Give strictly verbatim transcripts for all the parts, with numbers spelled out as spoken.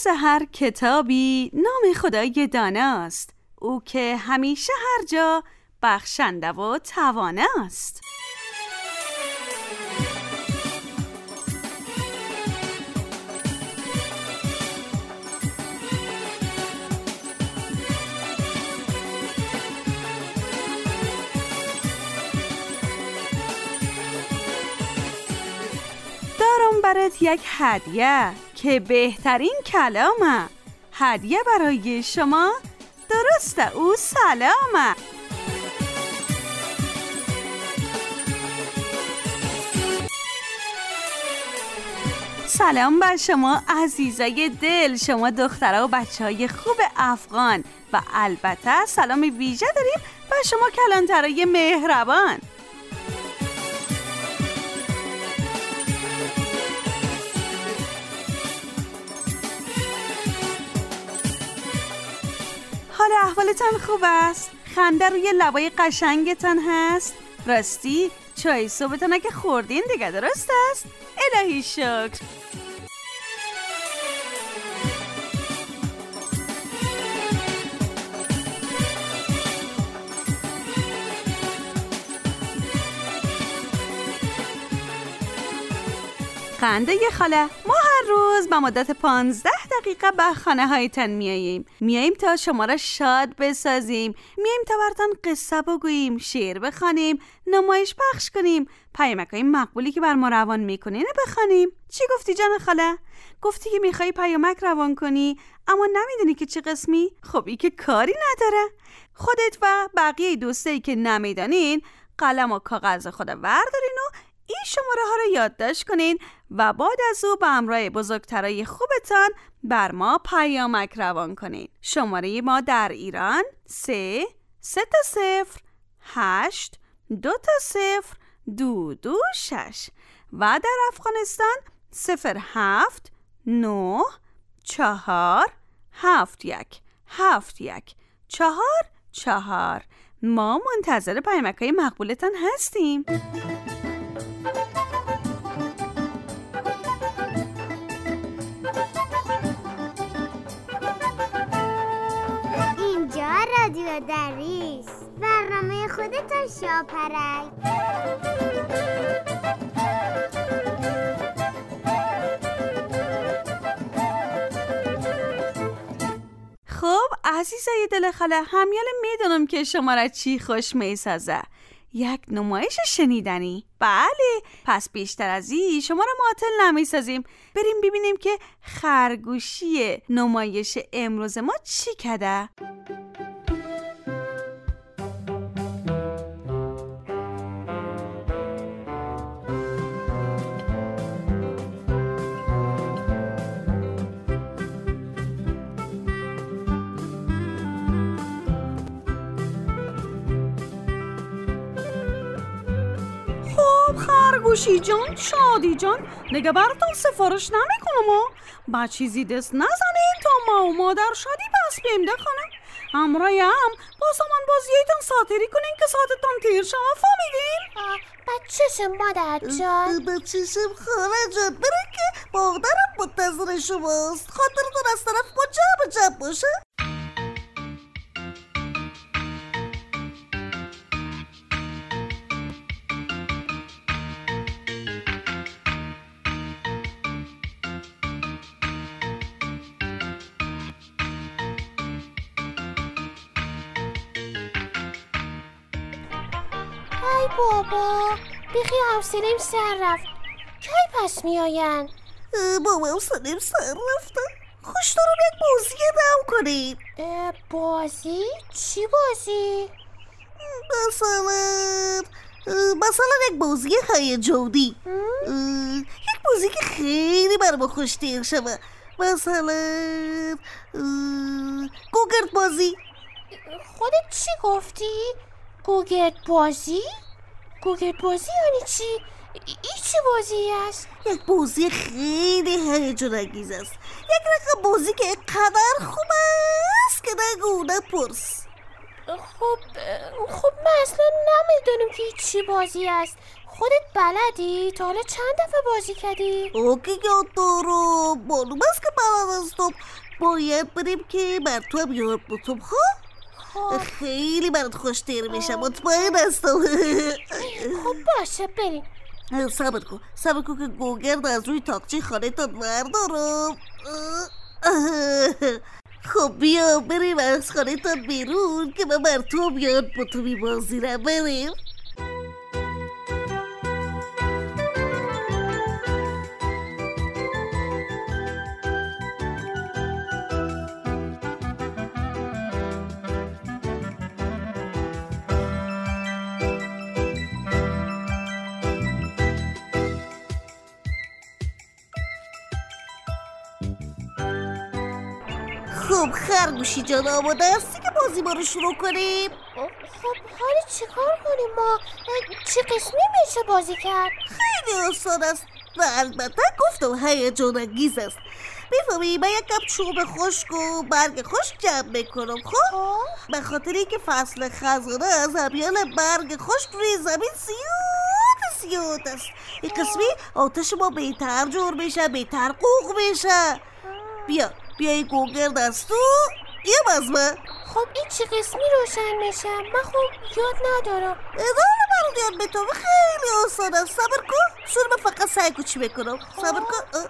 هر کتابی نام خدای داناست، او که همیشه هر جا بخشنده و تواناست. دارم برات یک هدیه که بهترین کلامه. هدیه برای شما، درسته او سلامه. سلام بر شما عزیزای دل، شما دخترها و بچه های خوب افغان، و البته سلام ویژه داریم بر شما کلانترای مهربان. حال احوالتان خوب است؟ خنده روی لبای قشنگتان هست؟ راستی چای صبحتان اگه خوردین دیگه درست است؟ الهی شکر. خنده ی خاله، ما هر روز به مدت پانزده دقیقه به خانه هایتان میاییم میاییم تا شما را شاد بسازیم، میاییم تا براتان قصه بگوییم، شعر بخوانیم، نمایش پخش کنیم، پیامک‌های مقبولی که بر ما روان میکنین بخوانیم. چی گفتی جان خاله؟ گفتی که میخوای پیامک روان کنی اما نمیدونی که چه قسمی؟ خب این که کاری نداره. خودت و بقیه دوستایی که نمیدانین قلم و کاغذ خود وردارین و این شماره ها رو یادداشت کنین و بعد از او به همراه بزرگترای خوبتان بر ما پیامک روان کنین. شماره ما در ایران سه سه تا صفر هشت دو تا صفر دو دو شش و در افغانستان صفر هفت نه چهار هفت یک هفت یک چهار چهار. ما منتظر پیامک های مقبولتان هستیم. رادیو دریس، برنامه خودتان شاپرک. خب عزیزای دل خاله، همیال میدونم که شما را چی خوش میسازه. یک نمایش شنیدنی؟ بله، پس بیشتر از این شما را معطل نمیسازیم. بریم ببینیم که خرگوشی نمایش امروز ما چی کده. خرگوشی جان، شادی جان، دیگه براتون سفارش نمیکنم ها. با چیزی دست نزنین تا ما و مادر شادی بس بیمده خانم. همراه هم با سامان بازیتون ساتری کنین که ساعتتون تیر شما. فهمیدین؟ بچه‌شم مادر جان. بچه‌شم خاله جان. برای که مادرم منتظر شماست. خاطرتون از طرف ما جمع جمع باشه. ای بابا، بیخی حوصله‌ام سر رفت. کی پس میاین؟ بابا حوصله‌ام سر رفته. خوش دارم یک بازی نو کنیم. بازی؟ چی بازی؟ مثلا مثلا یک بازی هیجانی، یک بازی که خیلی بر ما خوش‌تیر شده. مثلا گوگرد بازی. خودت چی گفتی؟ گوگرد بازی؟ گوگرد بازی یعنی چی؟ این چه بازی است؟ یک بازی خیلی هیجان انگیز است. یک رقم بازی که اینقدر خوب است که نگو نپرس. خب خب من اصلا نمیدونم که چی بازی است. خودت بلدی؟ تا حالا چند دفعه بازی کردی؟ اوکی یاد دارم. معلوم است که بلد هستم. باید بریم که بر تو هم یاد بتم. خب خیلی برات خوش تیر میشه، مطمئن هستم. خب باشه بریم. صبر کن صبر کن که گوگرد از روی تاقچه خانه تا بردارم. خب بیا بریم از خانه تا بیرون که من بر تو هم یاد بتم این بازی رو. بریم. خب خرگوشی جان آماده هستی که بازی ما رو شروع کنیم؟ خب حالا چی کار کنیم ما؟ چه قسمی میشه بازی کرد؟ خیلی آسان است و البته گفتم هیجان انگیز است. میفهمی من یک کم چوب خشک و برگ خشک جمع میکنم. خب به خاطر اینکه فصل خزانه از همیان برگ خشک روی زمین زیاد زیاد است. این قسمی آتش ما بهتر جور میشه، بهتر قوق میشه. بیا بیا این گوگرد از تو یه از من. خب این چه قسمی روشن میشه؟ من خب یاد ندارم. اداره برات یاد میتونم. خیلی آسان است. صبر کن. شروع من فقط سعی کوچی بکنم. صبر کن.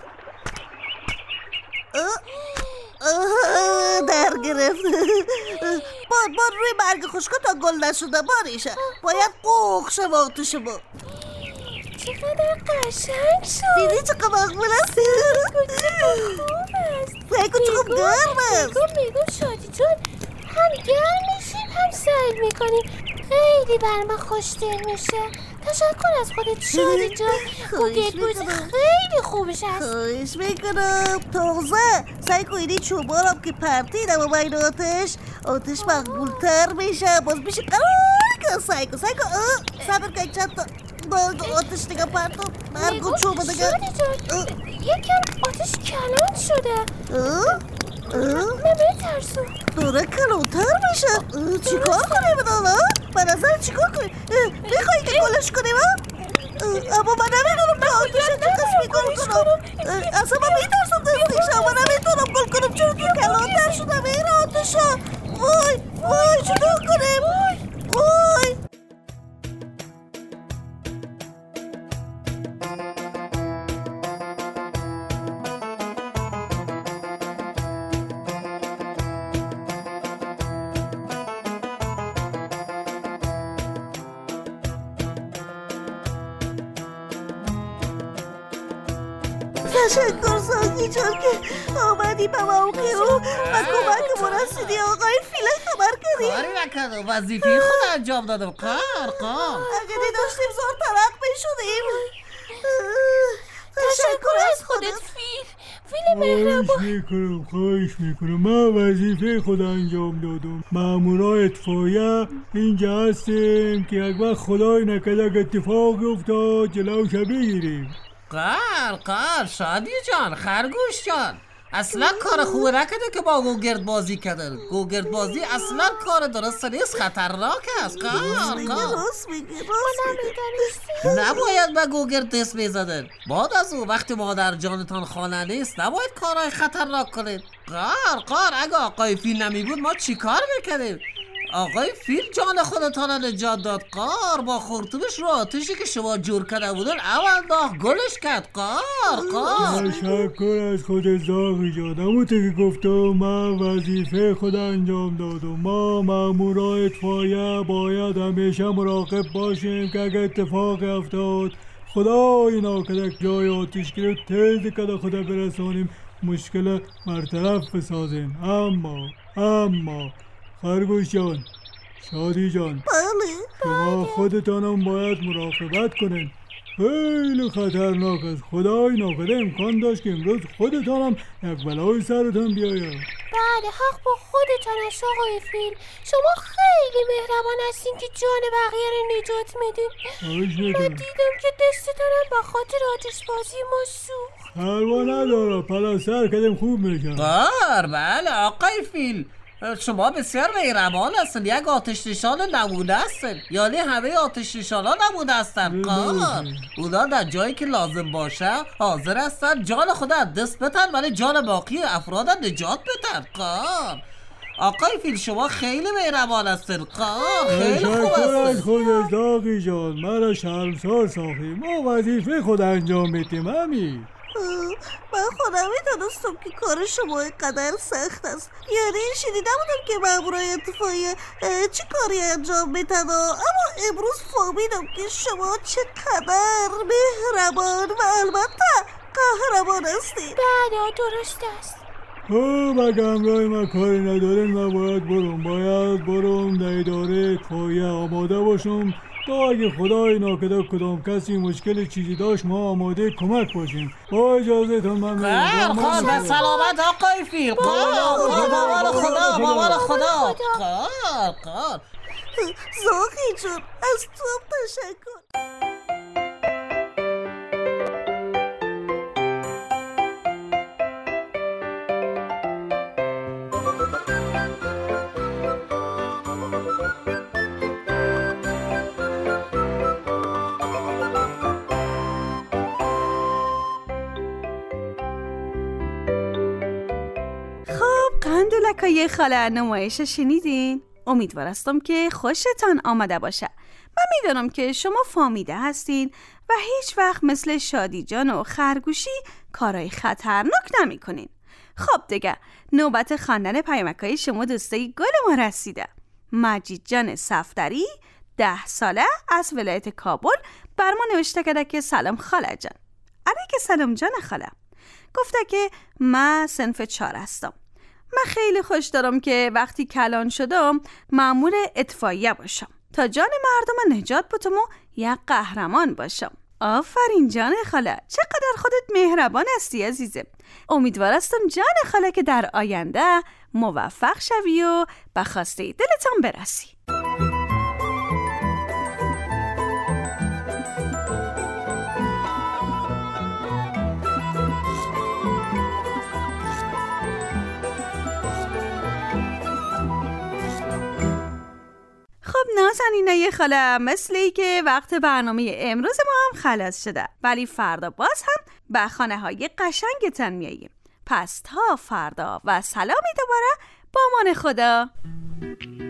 در گرفت. باد باد روی برگ خشکا تا گل نشده باریشه. باید قوق شد آتش ما. چقدر قشنگ شد. دیدی چقدر مقبول است؟ بگو چقدر گرم است. میگو میگو شادی جان هم گرم میشیم هم سیل میکنیم. خیلی بر من خوشدل میشه. تشکر از خودت شادی جان. گوگرد بازی خیلی خوبش هست. خواهش میکنم. تازه سعی کنید چوبارم که پرتیدم و بین آتش آتش مقبولتر میشه. باز میشه قرار. سعی کن سعی کن. صبر کن چند تا برگ آتش دیگه پرتم. برگ و چوب دیگه. شادی جان یکم آتش کلان شده. من میترسم. داره کلانتر میشه. چی کار کنیم دالا؟ به نظر چی کار کنیم؟ میخوایی که گلش کنیم ها؟ اما من نمیدونم که آتش چه قسمی گل کنم. اصلا من میترسم دستش. اما نمیتونم گل کنم چون که کلانتر شده میره آتش ها. وای وای چطور کنیم؟ وای تشکر ساقی جان که آمدی به موقع و کمک مرسیدی آقای فیل خبر کردی. کاری نکردم وظیفه خود انجام دادم. قار قار اگه داشتیم زور ترق میشدیم. تشکر از خودت فیل. فیل مهربان. خواهش میکنم خواهش میکنم من وظیفه خود انجام دادم. مامورای اطفاییه اینجا هستیم که یک وقت خدای نکرده اگه اتفاقی افتاد جلوش بگیریم. قار قار شادی جان خرگوش جان اصلا کار خوب نکرده که با گوگرد بازی کردن. گوگرد بازی اصلا کار درست نیست، خطرناک است. قار قار راست میگی راست میگی. نباید به گوگرد دست بزنن. بعد از اون وقتی مادر جانتان خانه نیست نباید کارهای خطرناک کنید. قار قار اگه آقای فیل نمی بود ما چی کار میکردیم؟ آقای فیل جان خودتان نجات داد. قار با خورتومش رو آتشی که شما جور کرده بودن اول داغ گلش کرد. قار قار تشکر از خود زاغی جان. همونطور که گفتم من وظیفه خود انجام دادم. ما مامورای اطفاییه باید همیشه مراقب باشیم که اگه اتفاق افتاد خدای ناکرده جای آتش گرفت تیز کده خدا برسانیم مشکل برطرف بسازیم. اما اما خرگوش جان شادی جان بله شما خودتانم باید مراقبت کنین. خیلی خطرناک است. خدای ناکرده امکان داشت که امروز خودتانم یک بلای سرتان بیاید. بله حق با خودتان است آقای فیل. شما خیلی مهربان هستین که جان بقیه رو نجات میدین. من دیدم که دستتانم به خاطر آتش بازی ما سوخت. پروا نداره پلا سر کردیم خوب میشن. قار بله آقای فیل شما بسیار مهربان هستن، یک آتش نشان نمونه هستن. یعنی همه آتش نشان ها نمونه هستن قار. اونا در جایی که لازم باشه حاضر هستن جان خود از دست بدن ولی جان باقی افراد نجات بدن قار. آقای فیل شما خیلی مهربان هستن قار، خیلی خوب هستن. خودت داغی جان، مرا شرمسار ساختی، ما وظیفه خود انجام میدیم همین. من خودم میدونستم که کار شما اینقدر سخت است. یعنی شنیده بودم که مامورای اطفایی چه کاری انجام میدن، اما امروز فهمیدم که شما چقدر مهربان و البته قهرمان هستید. بله درست است. خب اگه همراه ما کاری ندارین من باید برم باید برم در اداره اطفایی آماده باشم تا اگه خدای ناکده کدام کسی مشکل چیزی داشت ما آماده کمک باشیم. با اجازه تون من میرم. خب به سلامت آقای فیل. قار مامان خدا مامان خدا. قار قار زاغی جون از تو تشکر. قندولکای خاله نمایش شنیدین؟ امیدوارستم که خوشتان آمده باشه. من میدونم که شما فهمیده هستین و هیچ وقت مثل شادی جان و خرگوشی کارهای خطرناک نمی کنین. خب دیگه نوبت خواندن پیامکای شما دوستای گل ما رسیده. مجید جان صفدری ده ساله از ولایت کابل بر ما نوشته کرده که سلام خاله جان. علیک سلام جان خاله. گفته که من صنف چهار هستم. من خیلی خوش دارم که وقتی کلان شدم مأمور اطفاییه باشم تا جان مردم نجات بدم و یک قهرمان باشم. آفرین جان خاله، چقدر خودت مهربان هستی عزیزم. امیدوارستم جان خاله که در آینده موفق شوی و به خواسته دلتان برسی. خب نازنینای خاله، مثل ای که وقت برنامه امروز ما هم خلاص شده، ولی فردا باز هم به خانه های قشنگتان میاییم. پس تا فردا و سلامی دوباره با امان خدا.